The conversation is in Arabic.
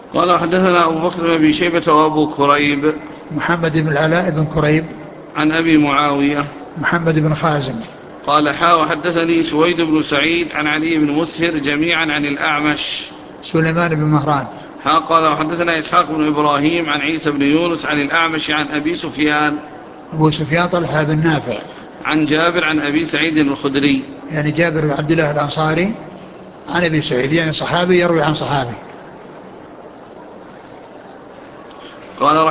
قال حدثنا أبو بكر بن أبي شيبة وأبو كريب محمد بن العلاء بن كريب عن أبي معاوية محمد بن خازم. قال وحدثني سويد بن سعيد عن علي بن مسهر جميعا عن الأعمش سليمان بن مهران. قال وحدثنا إسحاق بن إبراهيم عن عيسى بن يونس عن الأعمش عن أبي سفيان أبو سفيان طلحة بن نافع عن جابر عن أبي سعيد الخدري، يعني جابر بن عبد الله الأنصاري عن أبي سعيد، يعني صحابي يروي عن صحابي. قال